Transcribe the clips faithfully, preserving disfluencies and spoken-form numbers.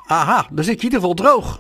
Aha, dan zit je in ieder geval droog.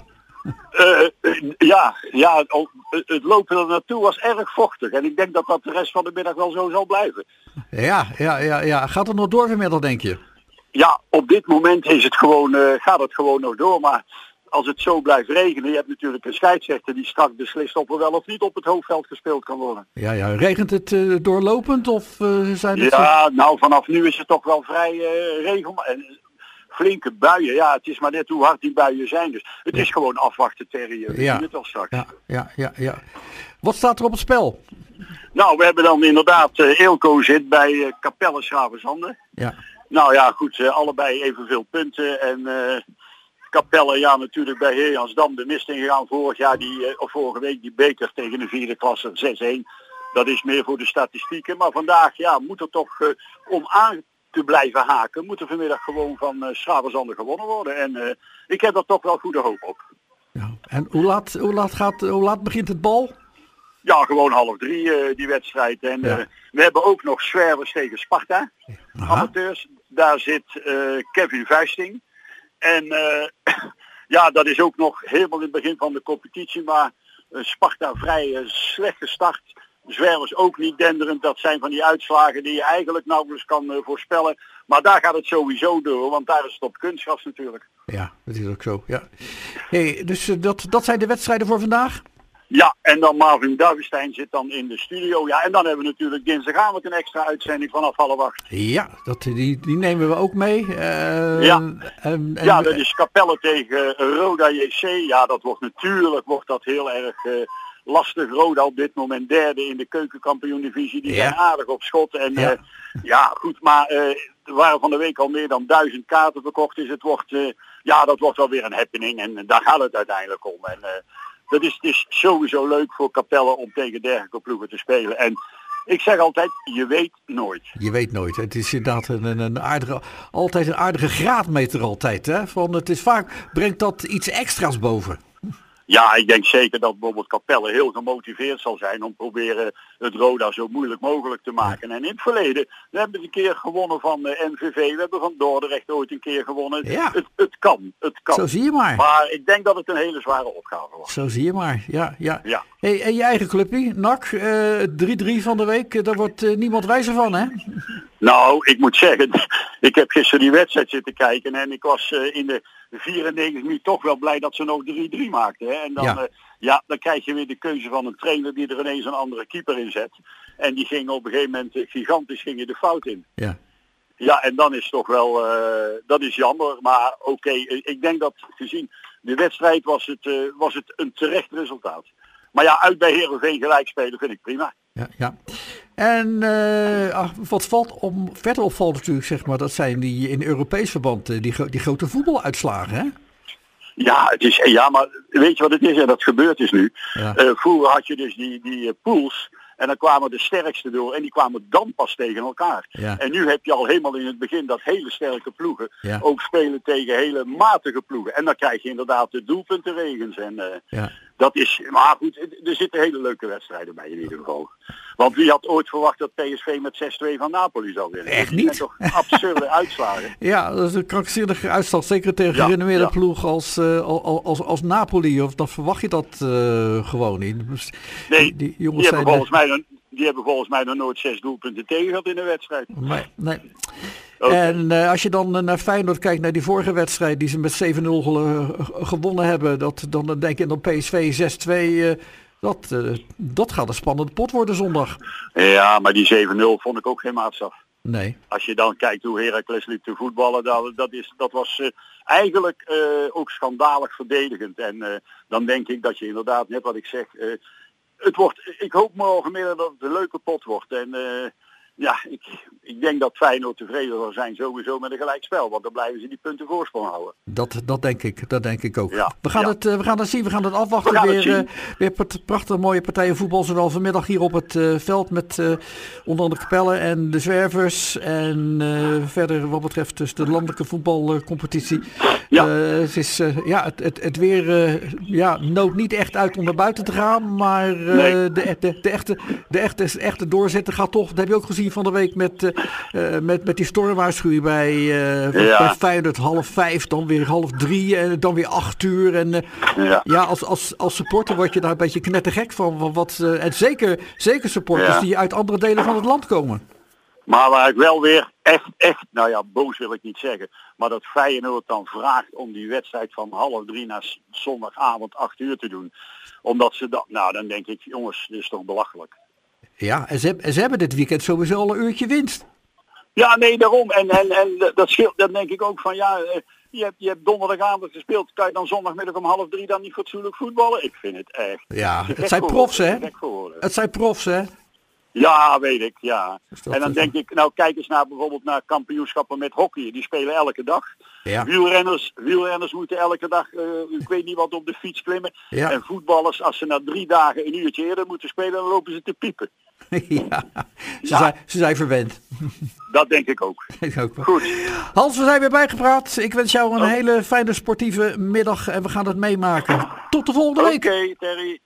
Uh, ja, ja het, het lopen er naartoe was erg vochtig. En ik denk dat dat de rest van de middag wel zo zal blijven. Ja, ja, ja, ja. Gaat het nog door vanmiddag, denk je? Ja, op dit moment is het gewoon, uh, gaat het gewoon nog door. Maar als het zo blijft regenen, je hebt natuurlijk een scheidsrechter die straks beslist of er wel of niet op het hoofdveld gespeeld kan worden. Ja, ja. Regent het uh, doorlopend of uh, zijn het... Ja, zo... nou vanaf nu is het toch wel vrij uh, regelmatig. Flinke buien, ja, het is maar net hoe hard die buien zijn. Dus het ja. is gewoon afwachten tegen je. We ja. zien het al straks. Ja, ja, ja, ja. Wat staat er op het spel? Nou, we hebben dan inderdaad, uh, Eelco zit bij uh, Capelle Schravenzande. Ja. Nou ja, goed, uh, allebei evenveel punten. En uh, Capelle, ja, natuurlijk bij Heerjansdam de mist ingegaan vorig jaar, die, uh, of vorige week, die beker tegen de vierde klasse zes een. Dat is meer voor de statistieken. Maar vandaag, ja, moet er toch uh, om aan te blijven haken, moet er vanmiddag gewoon van uh, Schravenzande gewonnen worden. En uh, ik heb er toch wel goede hoop op. Ja. En hoe laat, hoe, laat gaat, hoe laat begint het bal? Ja, gewoon half drie uh, die wedstrijd. En ja. uh, we hebben ook nog Zwervers tegen Sparta. Aha. Amateurs. Daar zit uh, Kevin Vuisting. En uh, ja, dat is ook nog helemaal in het begin van de competitie. Maar uh, Sparta vrij uh, slecht gestart. Zwervers ook niet denderend. Dat zijn van die uitslagen die je eigenlijk nauwelijks kan uh, voorspellen. Maar daar gaat het sowieso door, want daar is het op kunstgras natuurlijk. Ja, dat is ook zo. Ja. Hey, dus uh, dat, dat zijn de wedstrijden voor vandaag? Ja, en dan Marvin Duivenstein zit dan in de studio. Ja, en dan hebben we natuurlijk dinsdagavond een extra uitzending vanaf half acht. Ja, dat, die, die nemen we ook mee. Uh, ja. En, en, ja, dat is Capelle tegen Roda J C. Ja, dat wordt natuurlijk wordt dat heel erg uh, lastig. Roda op dit moment derde in de keukenkampioen-divisie. Die ja. zijn aardig op schot. En ja, uh, ja goed, maar uh, er waren van de week al meer dan duizend kaarten verkocht. Dus het wordt, uh, ja, dat wordt wel weer een happening. En uh, daar gaat het uiteindelijk om. En, uh, Dat is, het is sowieso leuk voor Capelle om tegen dergelijke ploegen te spelen. En ik zeg altijd, je weet nooit. Je weet nooit. Het is inderdaad een, een, een aardige, altijd een aardige graadmeter altijd. Hè? Van, het is vaak, brengt dat iets extra's boven. Ja, ik denk zeker dat bijvoorbeeld Capelle heel gemotiveerd zal zijn om proberen het Roda zo moeilijk mogelijk te maken. En in het verleden, we hebben een keer gewonnen van de N V V, we hebben van Dordrecht ooit een keer gewonnen. Ja. Het, het kan, het kan. Zo zie je maar. Maar ik denk dat het een hele zware opgave wordt. Zo zie je maar, ja. ja. ja. Hey, en je eigen clubje, N A C, uh, drie drie van de week, daar wordt uh, niemand wijzer van, hè? Nou, ik moet zeggen, ik heb gisteren die wedstrijd zitten kijken en ik was uh, in de vierennegentig minuut toch wel blij dat ze nog drie drie maakten. Hè? En dan, ja. Uh, ja, dan krijg je weer de keuze van een trainer die er ineens een andere keeper in zet. En die ging op een gegeven moment uh, gigantisch ging je de fout in. Ja. Ja, en dan is het toch wel, uh, dat is jammer. Maar oké, okay, ik denk dat gezien de wedstrijd was het, uh, was het een terecht resultaat. Maar ja, uit bij Heerenveen gelijk spelen vind ik prima. Ja, ja. En uh, wat valt om, verder opvalt natuurlijk, zeg maar, dat zijn die in Europees verband die, die grote voetbaluitslagen, hè? Ja, het is, ja, maar weet je wat het is? En dat gebeurt dus nu. Ja. Uh, vroeger had je dus die, die uh, pools. En dan kwamen de sterkste door en die kwamen dan pas tegen elkaar. Ja. En nu heb je al helemaal in het begin dat hele sterke ploegen ja. ook spelen tegen hele matige ploegen. En dan krijg je inderdaad de doelpuntenregens. En uh, ja. dat is, maar goed, er zitten hele leuke wedstrijden bij in ieder geval. Want wie had ooit verwacht dat P S V met zes twee van Napoli zou winnen? Echt niet? Dat zijn toch absurde uitslagen. Ja, dat is een krankzinnige uitslag. Zeker tegen een ja, gerenommeerde ja. ploeg als, uh, als, als, als Napoli. Of dan verwacht je dat uh, gewoon niet. Nee, die, die, jongens die, hebben volgens mij dan, die hebben volgens mij nog nooit zes doelpunten tegen gehad in een wedstrijd. Nee, nee. Okay. En uh, als je dan uh, naar Feyenoord kijkt, naar die vorige wedstrijd die ze met zeven nul ge- gewonnen hebben. Dat, dan denk je dan P S V zes twee... Uh, Dat, uh, dat gaat een spannende pot worden zondag. Ja, maar die zeven nul vond ik ook geen maatstaf. Nee. Als je dan kijkt hoe Heracles liep te voetballen, dat, dat, is, dat was uh, eigenlijk uh, ook schandalig verdedigend. En uh, dan denk ik dat je inderdaad, net wat ik zeg, uh, het wordt, ik hoop morgenmiddag dat het een leuke pot wordt. En uh, ja, ik, ik denk dat Feyenoord tevreden zal zijn sowieso met een gelijkspel. Want dan blijven ze die punten voorsprong houden. Dat, dat denk ik, dat denk ik ook. Ja, we, gaan ja. het, uh, we gaan het zien, we gaan het afwachten. We gaan weer, het uh, weer prachtige mooie partijen voetbal. Zowel vanmiddag hier op het uh, veld met uh, onder andere Capelle en de Zwervers. En uh, verder wat betreft dus de landelijke voetbalcompetitie. Ja. Uh, het, is, uh, ja, het, het, het weer uh, ja, noodt niet echt uit om naar buiten te gaan. Maar uh, nee. de, de, de, echte, de echte, echte doorzetten gaat toch, dat heb je ook gezien gezien van de week met, uh, uh, met, met die stormwaarschuwing bij, uh, ja. bij Feyenoord half vijf, dan weer half drie en dan weer acht uur. En uh, ja, ja als, als, als supporter word je daar een beetje knettergek van. van wat, uh, en zeker, zeker supporters ja. die uit andere delen van het land komen. Maar waar ik wel weer echt, echt, nou ja, boos wil ik niet zeggen. Maar dat Feyenoord dan vraagt om die wedstrijd van half drie naar zondagavond acht uur te doen. Omdat ze dat, nou dan denk ik, jongens, dit is toch belachelijk. Ja, en ze, en ze hebben dit weekend sowieso al een uurtje winst. Ja, nee, daarom. En, en, en dat scheelt, dan denk ik ook van, ja, je hebt, je hebt donderdagavond gespeeld. Kan je dan zondagmiddag om half drie dan niet fatsoenlijk voetballen? Ik vind het echt. Ja, het zijn profs, hè? Het zijn profs, hè? Ja, weet ik, ja. En dan denk ik, nou kijk eens naar bijvoorbeeld naar kampioenschappen met hockey. Die spelen elke dag. Ja. Wielrenners, wielrenners moeten elke dag, uh, ik weet niet wat, op de fiets klimmen. Ja. En voetballers, als ze na drie dagen een uurtje eerder moeten spelen, dan lopen ze te piepen. Ja, ze, ja. Zijn, ze zijn verwend. Dat denk ik ook. Denk ook wel. Goed. Hans, we zijn weer bijgepraat. Ik wens jou een oh. hele fijne sportieve middag en we gaan het meemaken. Tot de volgende week. Oké, okay, Terry.